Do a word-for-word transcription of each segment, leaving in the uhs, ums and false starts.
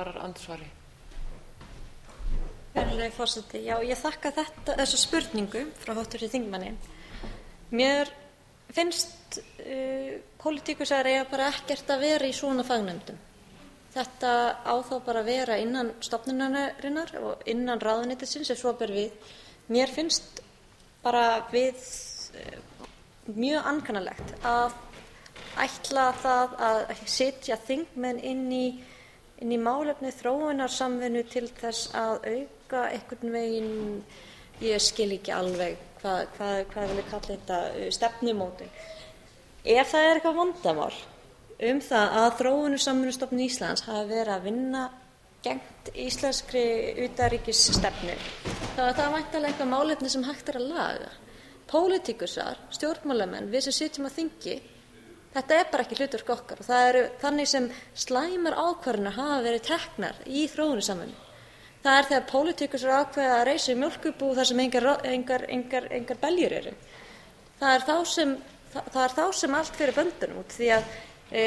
andsvari. Virðulegi forseti, já, ég þakka þetta, þessa spurningu frá háttvirtum þingmanni. Mér finnst uh, pólitíkusar eiga bara ekkert að vera í svona fagnefndum. Þetta á þá bara að vera innan stofnunarinnar og innan ráðuneytisins ef svo ber við. Mér finnst bara við uh, mjög ankannalegt að ætla það að setja þingmenn inn í inn í málefni þróunarsamvinnu til þess að auka einhvern veginn, ég skil ekki alveg hvað, hvað, hvað vil ég kalla þetta, stefnumótun. Ef það er eitthvað vandamál um það að Þróunarsamvinnustofnun Íslands hafi verið að vinna gegnt íslenskri utanríkisstefnu, þá er það væntanlega eitthvað málefni sem hægt er að laga. Pólitíkusar, stjórnmálamenn, við sem sitjum á þingi, þetta er bara ekki hlutverk okkar og það eru þannig sem slæmar ákvarðanir hafa verið teknar í þróunarsamvinnu. Það er þegar pólitíkusar ákveða að reisa mjólkurbú þar sem engar, engar, engar, engar beljur eru. Það er þá sem, það, það er þá sem allt fyrir böndunum út því að e,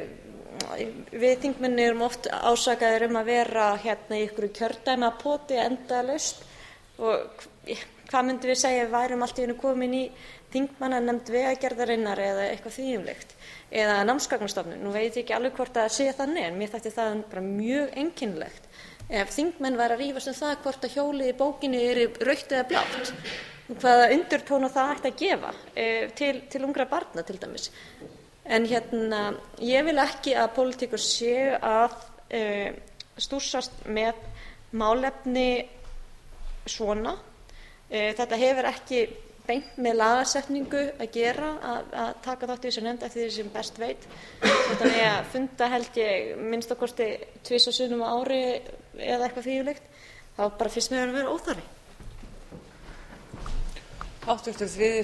við þingmenn erum oft ásakaðir um að vera hérna í ykkur kjördæmapoti endalaust og hvað myndum við segja ef við værum allt í einu komin í þingmannanefnd vegagerðarinnar eða eitthvað því um líkt eða námsgagnastofnun. Nú veit ég ekki alveg hvort það sé þannig en mér þætti það bara mjög einkennilegt ef þingmenn væru að rífast um það hvort að hjólið í bókinni er rautt eða blátt og hvaða undirtóna það ætti að gefa e, til, til ungra barna til dæmis. En hérna, ég vil ekki að pólitíkur séu að e, stússast með málefni svona. E, þetta hefur ekki beint með lagasetningu að gera að, að taka þátt í þessu nefnd eftir því sem best veit. Þetta með að funda held ég minnst að kosti tvisvar sinnum á ári eða eitthvað því um líkt. Þá bara fyrst með að vera óþarfi. Háttvirtur þriðji